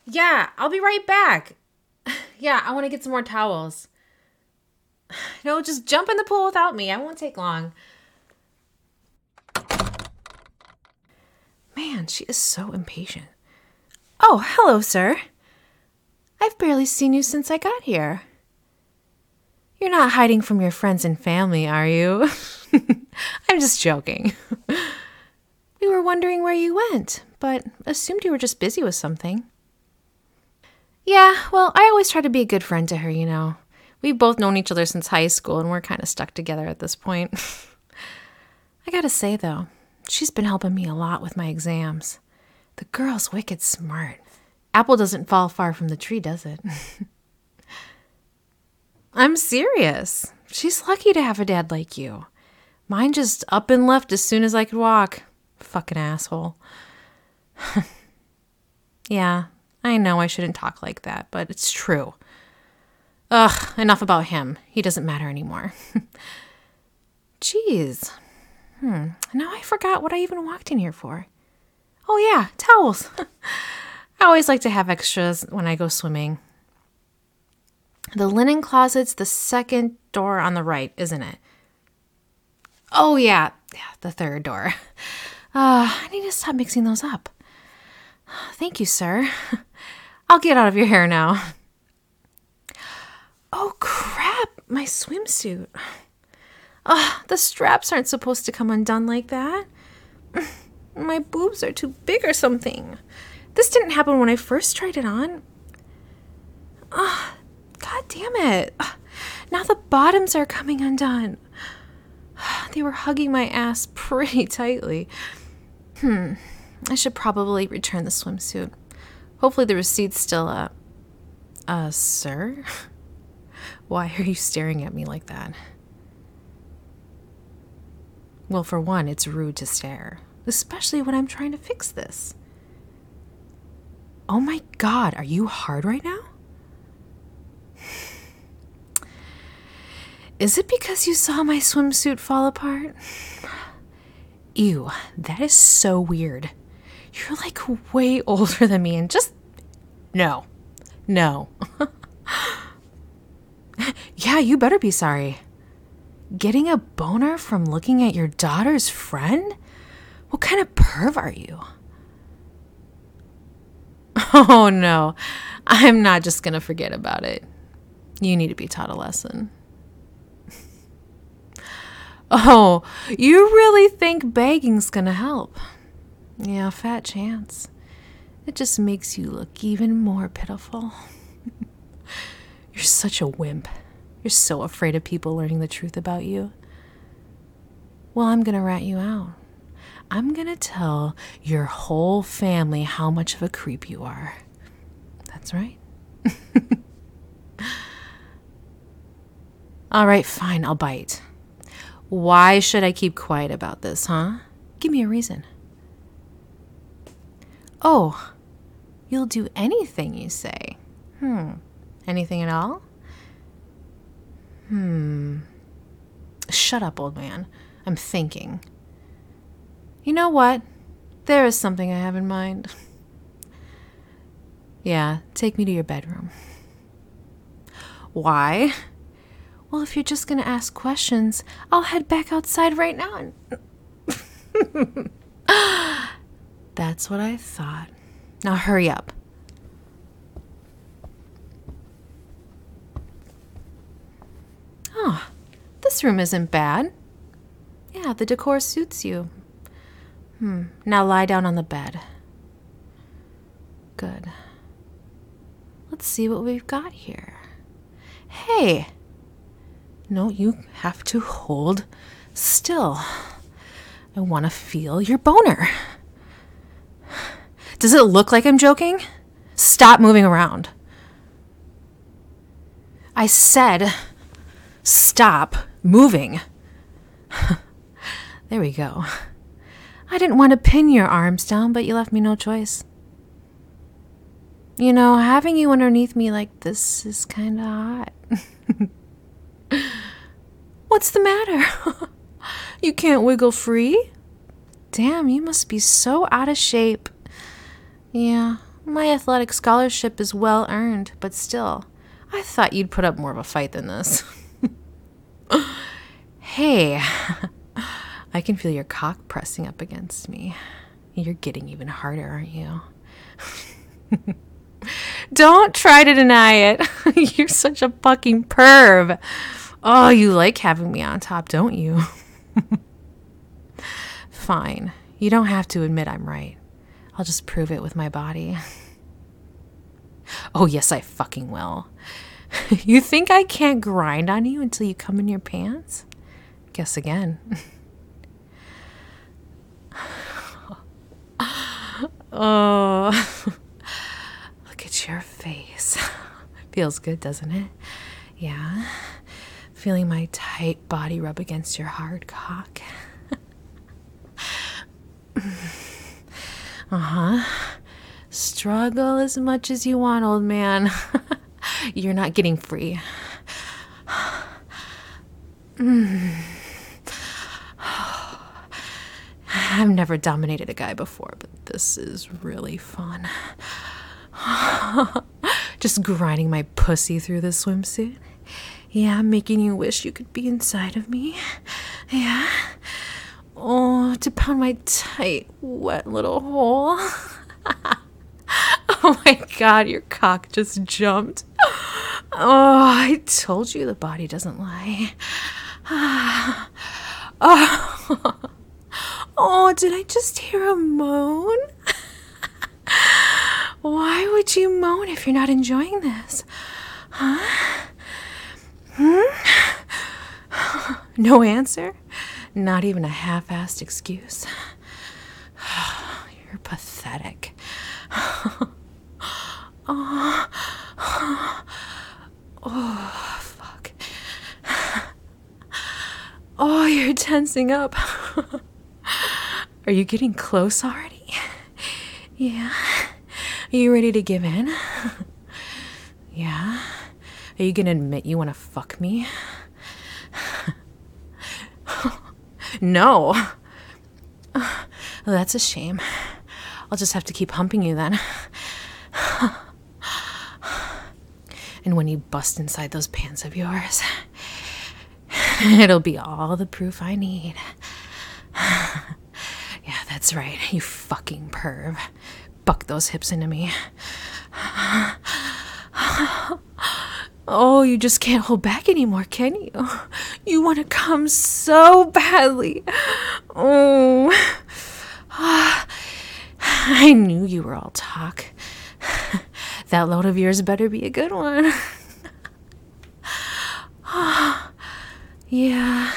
Yeah, I'll be right back. Yeah, I want to get some more towels. No, just jump in the pool without me. I won't take long. Man, she is so impatient. Oh, hello, sir. I've barely seen you since I got here. You're not hiding from your friends and family, are you? I'm just joking. We were wondering where you went, but assumed you were just busy with something. Yeah, well, I always try to be a good friend to her, you know. We've both known each other since high school, and we're kind of stuck together at this point. I gotta say, though, she's been helping me a lot with my exams. The girl's wicked smart. Apple doesn't fall far from the tree, does it? I'm serious. She's lucky to have a dad like you. Mine just up and left as soon as I could walk. Fucking asshole. Yeah, I know I shouldn't talk like that, but it's true. Ugh, enough about him. He doesn't matter anymore. Jeez. Now I forgot what I even walked in here for. Oh yeah, towels. I always like to have extras when I go swimming. The linen closet's the second door on the right, isn't it? Oh yeah, the third door. I need to stop mixing those up. Thank you, sir. I'll get out of your hair now. Oh crap, my swimsuit. The straps aren't supposed to come undone like that. My boobs are too big or something. This didn't happen when I first tried it on. God damn it. Now the bottoms are coming undone. They were hugging my ass pretty tightly. I should probably return the swimsuit. Hopefully the receipt's still up. Sir? Why are you staring at me like that? Well, for one, it's rude to stare, especially when I'm trying to fix this. Oh my God, are you hard right now? Is it because you saw my swimsuit fall apart? Ew, that is so weird. You're like way older than me and just... No. Yeah, you better be sorry. Getting a boner from looking at your daughter's friend? What kind of perv are you? Oh no, I'm not just gonna forget about it. You need to be taught a lesson. Oh, you really think begging's gonna help? Yeah, fat chance. It just makes you look even more pitiful. You're such a wimp. You're so afraid of people learning the truth about you. Well, I'm gonna rat you out. I'm gonna tell your whole family how much of a creep you are. That's right. All right, fine, I'll bite. Why should I keep quiet about this, huh? Give me a reason. Oh, you'll do anything you say. Anything at all? Shut up, old man. I'm thinking. You know what? There is something I have in mind. Yeah, take me to your bedroom. Why? Well, if you're just going to ask questions, I'll head back outside right now. That's what I thought. Now hurry up. Oh, this room isn't bad. Yeah, the decor suits you. Now lie down on the bed. Good. Let's see what we've got here. Hey! No, you have to hold still. I want to feel your boner. Does it look like I'm joking? Stop moving around. I said stop moving. There we go. I didn't want to pin your arms down, but you left me no choice. You know, having you underneath me like this is kind of hot. What's the matter? You can't wiggle free? Damn, you must be so out of shape. Yeah, My athletic scholarship is well earned, but still, I thought you'd put up more of a fight than this. Hey, I can feel your cock pressing up against me. You're getting even harder, aren't you? Don't try to deny it. You're such a fucking perv. Oh, you like having me on top, don't you? Fine. You don't have to admit I'm right. I'll just prove it with my body. Oh, yes, I fucking will. You think I can't grind on you until you come in your pants? Guess again. Oh, look at your face. Feels good, doesn't it? Yeah. Feeling my tight body rub against your hard cock. Struggle as much as you want, old man. You're not getting free. I've never dominated a guy before, but this is really fun. Just grinding my pussy through the swimsuit. Yeah, making you wish you could be inside of me. Yeah. Oh, to pound my tight, wet little hole. Oh my God, your cock just jumped. Oh, I told you the body doesn't lie. Oh, did I just hear a moan? Why would you moan if you're not enjoying this? Huh? No answer? Not even a half-assed excuse? You're pathetic. Oh, fuck. Oh, you're tensing up. Are you getting close already? Yeah. Are you ready to give in? Yeah. Are you gonna admit you wanna fuck me? No. Well, that's a shame. I'll just have to keep humping you then. And when you bust inside those pants of yours, it'll be all the proof I need. Yeah, that's right, you fucking perv. Buck those hips into me. Oh, you just can't hold back anymore, can you? You want to come so badly. Oh, I knew you were all talk. That load of yours better be a good one. Yeah.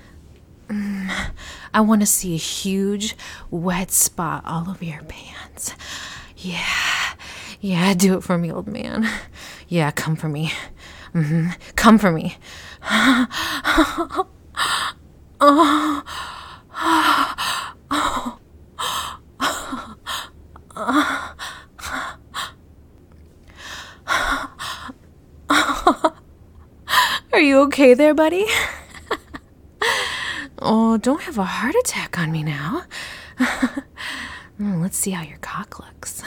I want to see a huge, wet spot all over your pants. Yeah. Yeah, do it for me, old man. Yeah, come for me. Come for me. Are you okay there, buddy? Oh, don't have a heart attack on me now. Let's see how your cock looks.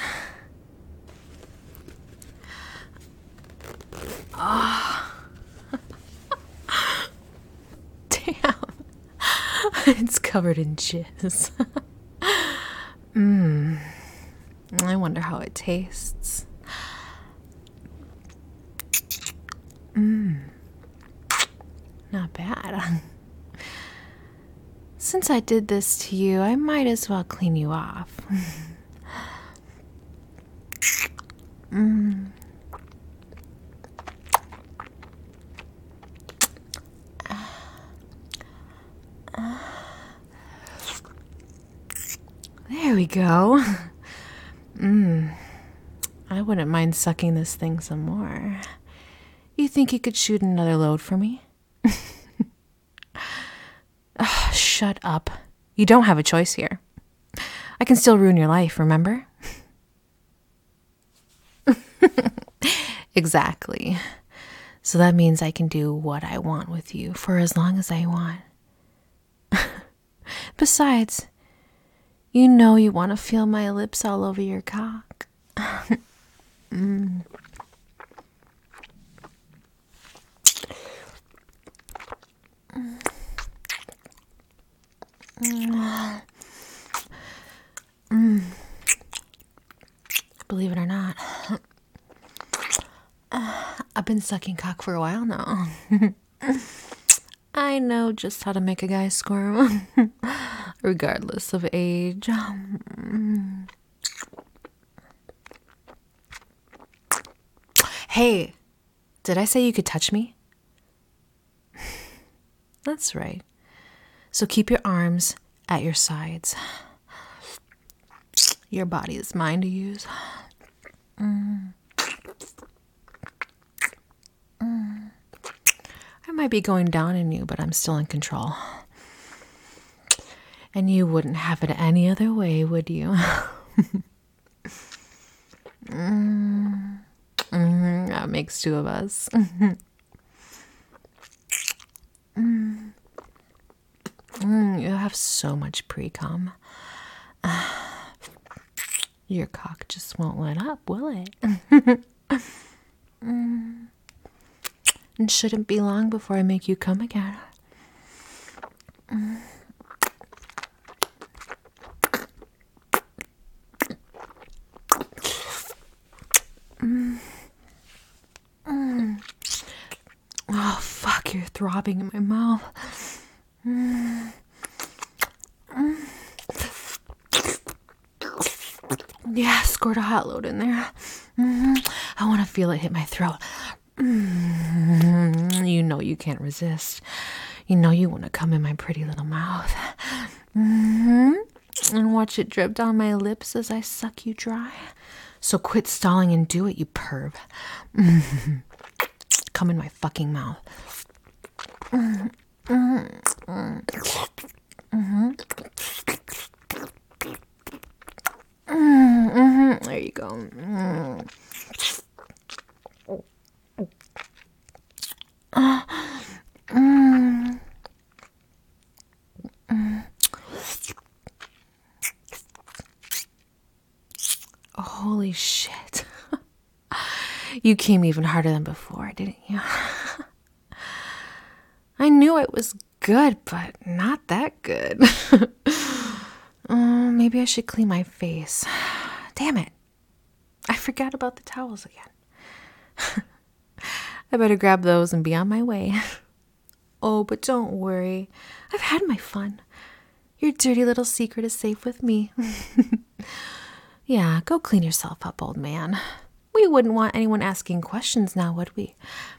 Oh. Damn. It's covered in jizz. I wonder how it tastes. Not bad. Since I did this to you, I might as well clean you off. There we go. I wouldn't mind sucking this thing some more. You think you could shoot another load for me? Shut up. You don't have a choice here. I can still ruin your life, remember? Exactly. So that means I can do what I want with you for as long as I want. Besides, you know you want to feel my lips all over your cock. Believe it or not, I've been sucking cock for a while now. I know just how to make a guy squirm, regardless of age. Hey, did I say you could touch me? That's right. So keep your arms at your sides. Your body is mine to use. I might be going down in you, but I'm still in control. And you wouldn't have it any other way, would you? That makes two of us. You have so much pre-com. Your cock just won't let up, will it? And shouldn't be long before I make you come again. Oh, fuck, you're throbbing in my mouth. Yeah, squirt a hot load in there. I want to feel it hit my throat. You know you can't resist. You know you want to come in my pretty little mouth. And watch it drip down my lips as I suck you dry. So quit stalling and do it, you perv. Come in my fucking mouth. There you go. Holy shit. You came even harder than before, didn't you? I knew it was good, but not that good. Maybe I should clean my face. Damn it. I forgot about the towels again. I better grab those and be on my way. Oh, but don't worry. I've had my fun. Your dirty little secret is safe with me. Yeah, go clean yourself up, old man. We wouldn't want anyone asking questions now, would we?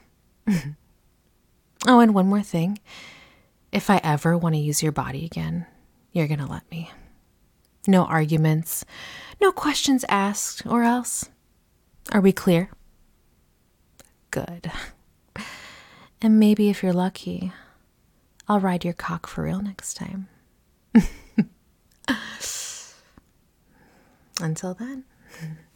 Oh, and one more thing. If I ever want to use your body again, you're going to let me. No arguments, no questions asked, or else. Are we clear? Good. And maybe if you're lucky, I'll ride your cock for real next time. Until then.